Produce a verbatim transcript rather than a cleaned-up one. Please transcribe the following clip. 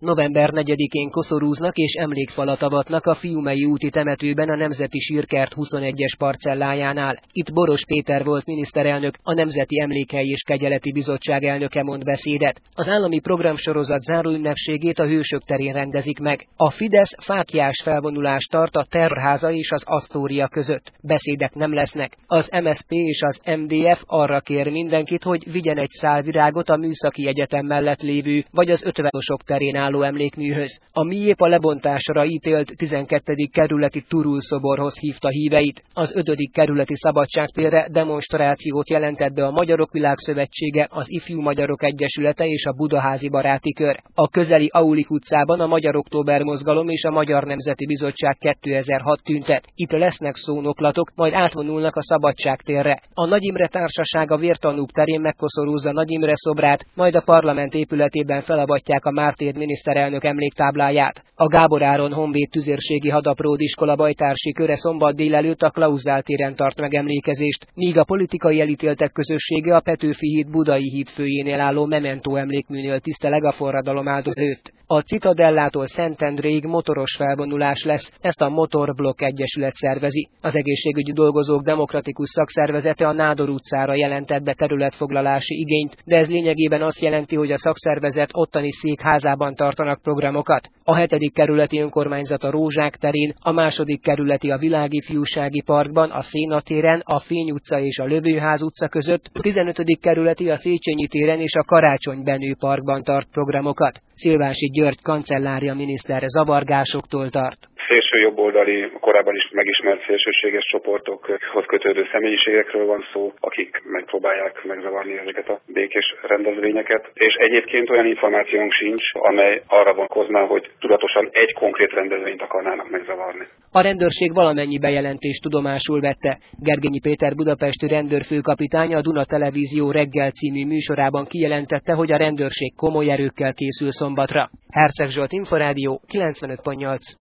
November negyedikén koszorúznak és emlékfalat avatnak a Fiumei úti temetőben a Nemzeti Sírkert huszonegyes parcellájánál. Itt Boros Péter volt miniszterelnök, a Nemzeti Emlékhely és Kegyeleti Bizottság elnöke mond beszédet. Az állami programsorozat záróünnepségét a Hősök terén rendezik meg. A Fidesz fáklyás felvonulást tart a Terrorháza és az Asztória között. Beszédek nem lesznek. Az em es zé pé és az em dé ef arra kér mindenkit, hogy vigyen egy szál virágot a Műszaki Egyetem mellett lévő vagy az ötvenosok terén álló emlékműhöz. A miép a lebontásra ítélt tizenkettedik kerületi Turul szoborhoz hívta híveit. Az ötödik kerületi Szabadságtérre demonstrációt jelentett be a Magyarok Világszövetsége, az Ifjú Magyarok Egyesülete és a Budaházi Baráti Kör. A közeli Aulik utcában a Magyar Október Mozgalom és a Magyar Nemzeti Bizottság kétezer-hat tüntet. Itt lesznek szónoklatok, majd átvonulnak a Szabadságtérre. A Nagy Imre Társaság a Vértanúk terén megkoszorúzza Nagy Imre szobrát, majd a parlament épületében felavatják a mártír miniszterelnök emléktábláját. A Gábor Áron Honvéd Tüzérségi Hadapród iskola bajtársi köre szombat délelőtt a Klauzál téren tart megemlékezést, míg a politikai elítéltek közössége a Petőfi híd Budai híd főjénél álló Memento emlékműnél tiszteleg a forradalom áldozat előtt. A Citadellától Szentendréig motoros felvonulás lesz, ezt a Motorblokk Egyesület szervezi. Az egészségügyi dolgozók demokratikus szakszervezete a Nádor utcára jelentett be területfoglalási igényt, de ez lényegében azt jelenti, hogy a szakszervezet ottani székházában tartanak programokat. A hetedik kerületi önkormányzat a Rózsák terén, a második kerületi a Világifjúsági Parkban, a Széna téren, a Fény utca és a Lövőház utca között, a tizenötödik kerületi a Széchenyi téren és a Karácsony-Benő parkban tart programokat. Szilvási György kancellária miniszter zavargásoktól tart. Szélső jobboldali, korábban is megismert szélsőséges csoportokhoz kötődő személyiségekről van szó, akik megpróbálják megzavarni ezeket a békés rendezvényeket. És egyébként olyan információnk sincs, amely arra vonatkozna, hogy tudatosan egy konkrét rendezvényt akarnának megzavarni. A rendőrség valamennyi bejelentést tudomásul vette. Gergenyi Péter budapesti rendőrfőkapitány a Duna Televízió Reggel című műsorában kijelentette, hogy a rendőrség komoly erőkkel készül szombatra. Herceg Zsolt, Inforádió, kilencvenöt pont nyolc.